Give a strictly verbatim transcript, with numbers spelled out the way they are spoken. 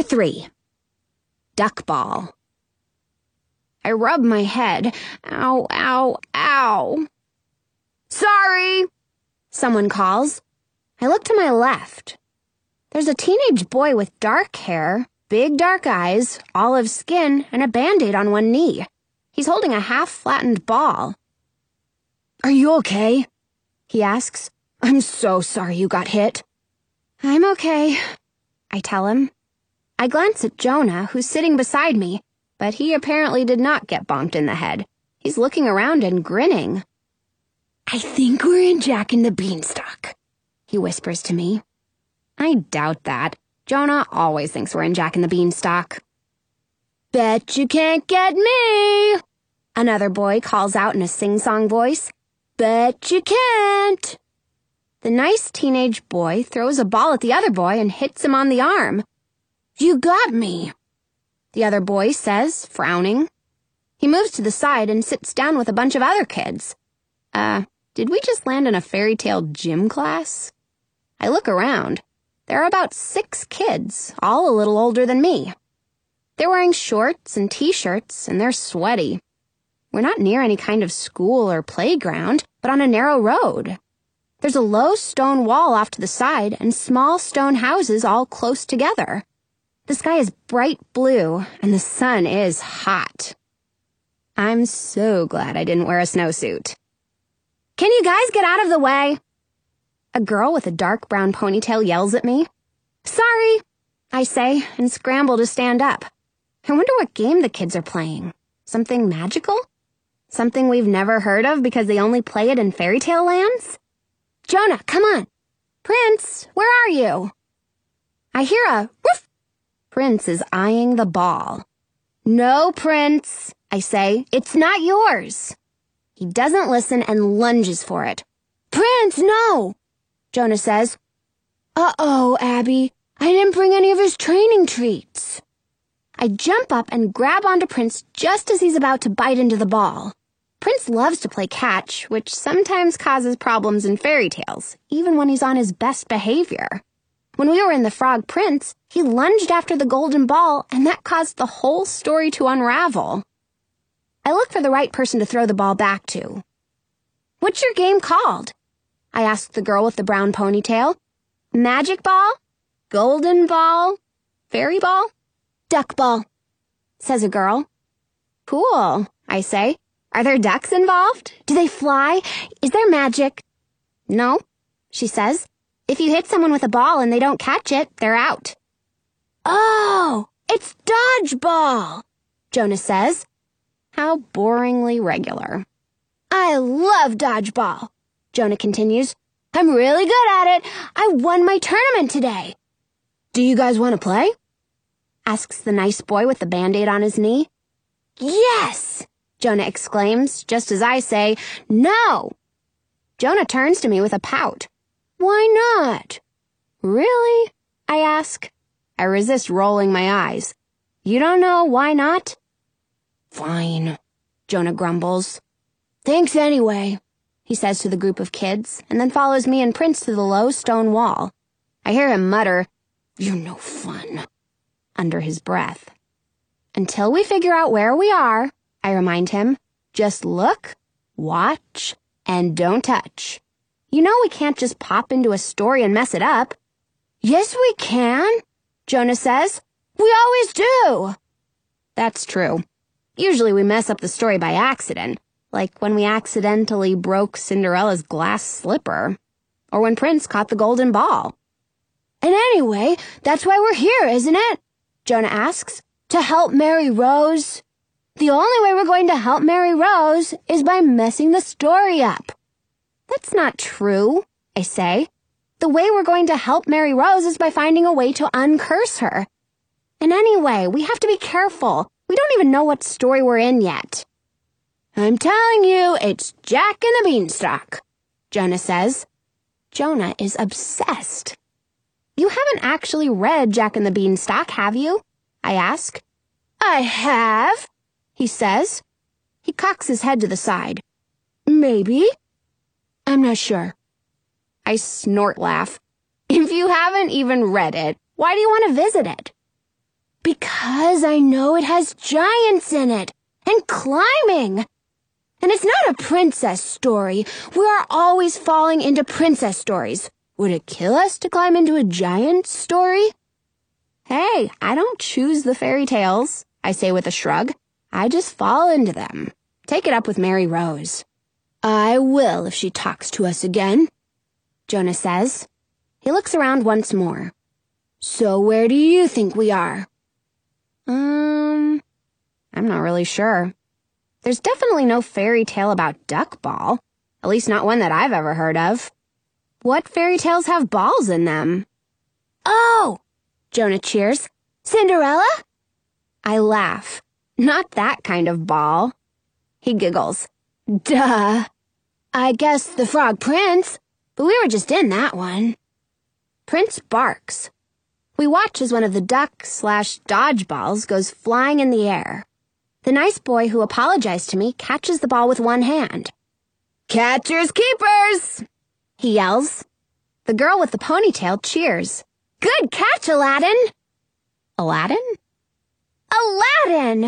three. Duck ball. I rub my head. Ow, ow, ow. Sorry, someone calls. I look to my left. There's a teenage boy with dark hair, big dark eyes, olive skin, and a Band-Aid on one knee. He's holding a half-flattened ball. Are you okay? He asks. I'm so sorry you got hit. I'm okay, I tell him. I glance at Jonah, who's sitting beside me, but he apparently did not get bonked in the head. He's looking around and grinning. I think we're in Jack and the Beanstalk, he whispers to me. I doubt that. Jonah always thinks we're in Jack and the Beanstalk. Bet you can't get me, another boy calls out in a sing-song voice. Bet you can't. The nice teenage boy throws a ball at the other boy and hits him on the arm. You got me, the other boy says, frowning. He moves to the side and sits down with a bunch of other kids. Uh, did we just land in a fairy tale gym class? I look around. There are about six kids, all a little older than me. They're wearing shorts and t-shirts, and they're sweaty. We're not near any kind of school or playground, but on a narrow road. There's a low stone wall off to the side and small stone houses all close together. The sky is bright blue, and the sun is hot. I'm so glad I didn't wear a snowsuit. Can you guys get out of the way? A girl with a dark brown ponytail yells at me. Sorry, I say, and scramble to stand up. I wonder what game the kids are playing. Something magical? Something we've never heard of because they only play it in fairy tale lands? Jonah, come on. Prince, where are you? I hear a woof. Prince is eyeing the ball. No, Prince, I say. It's not yours. He doesn't listen and lunges for it. Prince, no, Jonah says. Uh-oh, Abby. I didn't bring any of his training treats. I jump up and grab onto Prince just as he's about to bite into the ball. Prince loves to play catch, which sometimes causes problems in fairy tales, even when he's on his best behavior. When we were in The Frog Prince, he lunged after the golden ball, and that caused the whole story to unravel. I look for the right person to throw the ball back to. What's your game called? I asked the girl with the brown ponytail. Magic ball? Golden ball? Fairy ball? Duck ball, says a girl. Cool, I say. Are there ducks involved? Do they fly? Is there magic? No, she says. If you hit someone with a ball and they don't catch it, they're out. Oh, it's dodgeball, Jonah says. How boringly regular. I love dodgeball, Jonah continues. I'm really good at it. I won my tournament today. Do you guys want to play? Asks the nice boy with the Band-Aid on his knee. Yes, Jonah exclaims, just as I say, no. Jonah turns to me with a pout. Why not? Really? I ask. I resist rolling my eyes. You don't know why not? Fine, Jonah grumbles. Thanks anyway, he says to the group of kids, and then follows me and Prince to the low stone wall. I hear him mutter, You're no fun, under his breath. Until we figure out where we are, I remind him, just look, watch, and don't touch. You know we can't just pop into a story and mess it up. Yes, we can, Jonah says. We always do. That's true. Usually we mess up the story by accident, like when we accidentally broke Cinderella's glass slipper, or when Prince caught the golden ball. And anyway, that's why we're here, isn't it? Jonah asks. To help Mary Rose. The only way we're going to help Mary Rose is by messing the story up. That's not true, I say. The way we're going to help Mary Rose is by finding a way to uncurse her. And anyway, we have to be careful. We don't even know what story we're in yet. I'm telling you, it's Jack and the Beanstalk, Jonah says. Jonah is obsessed. You haven't actually read Jack and the Beanstalk, have you? I ask. I have, he says. He cocks his head to the side. Maybe. I'm not sure. I snort laugh. If you haven't even read it, why do you want to visit it? Because I know it has giants in it, and climbing. And it's not a princess story. We are always falling into princess stories. Would it kill us to climb into a giant story? Hey, I don't choose the fairy tales, I say with a shrug. I just fall into them. Take it up with Mary Rose. I will if she talks to us again, Jonah says. He looks around once more. So where do you think we are? Um, I'm not really sure. There's definitely no fairy tale about Duck Ball. At least not one that I've ever heard of. What fairy tales have balls in them? Oh! Jonah cheers. Cinderella? I laugh. Not that kind of ball. He giggles. Duh. I guess the Frog Prince, but we were just in that one. Prince barks. We watch as one of the duck slash dodgeballs goes flying in the air. The nice boy who apologized to me catches the ball with one hand. Catchers keepers! He yells. The girl with the ponytail cheers. Good catch, Aladdin! Aladdin? Aladdin!